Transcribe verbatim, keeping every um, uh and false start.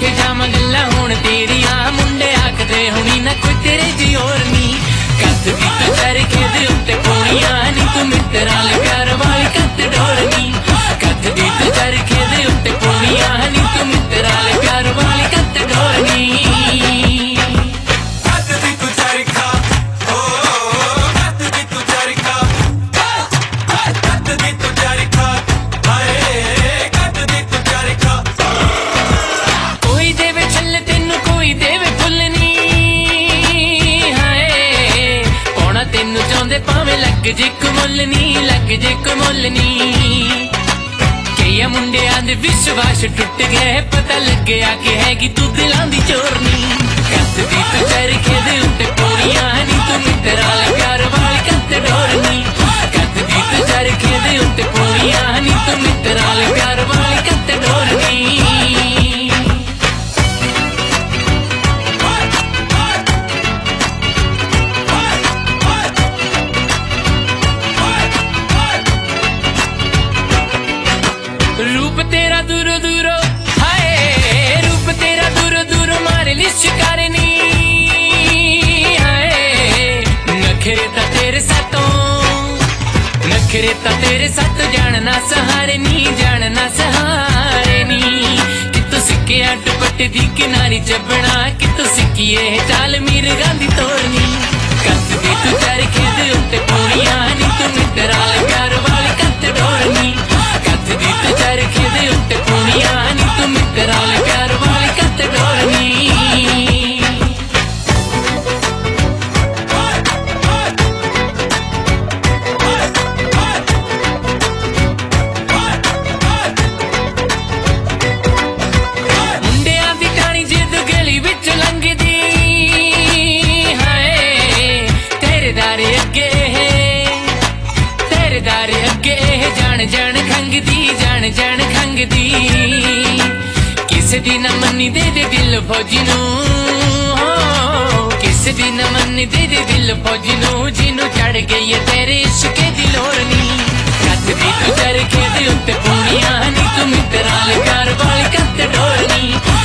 किथे जावां गल्लां हुण तेरियां मुंडे आखदे हुणी ना कोई तेरे जी होर नी कद दी तू चरखे दे उत्ते पौड़ियां नी तू मित्तरां ले प्यार वाली कद डोरनी कद दी तू चरखे दे उत्ते पौड़ियां नी तू मित्तरां ले प्यार वाली कद डोरनी भावे लग जे कमुल नी लग जे कमुल नी कई मुंडियां दे विश्वास टुट गए पता लग गया कि हैगी तू दिलां दी चोरनी कद दी तू चरखे दे उत्ते पौड़ियां नी तू मित्तरां ले प्यार वाली कद डोरनी कद दी तू चरखे दे उत्ते पौड़ियां नी तू मित्तरां ले प्यार वाली कद डोरनी रूप तेरा दूरो दूरो हाय रूप तेरा दूरो दूरो मारे ली शिकारनी हाय नखरे ता तेरे साथों नखरे ता तेरे साथ जानना सहारे नी जानना सहारे नी कि तू सिक्किया दुपट्टे दी किनारी जबना कि तू सिक्किए चाल मीर गांधी तोड़नी कद दी तू चरखे दे उत्ते पौड़ियां नी तू मित्तरां ले प्यार वाली कद डोरनी कद दी तू चरखे दे उत्ते पौड़ियां नी तू मित्तरां ले प्यार वाली कद डोरनी मुंडियां दी टाणी जिद गली विच लंघदी हाय तेरे दारे अगे तेरे दारे अगे जान जान खंगदी जान जान खंगदी किसे दी न मन्नी दे दे दिल फौजी नू किसे दी न मन्नी दे दे दिल फौजी नू जिनू चढ़ गई है तेरे इश्क दी लोरनी कद दी तू चरखे दे उत्ते पौड़ियां नी तू मित्तरां ले प्यार वाली कद डोरनी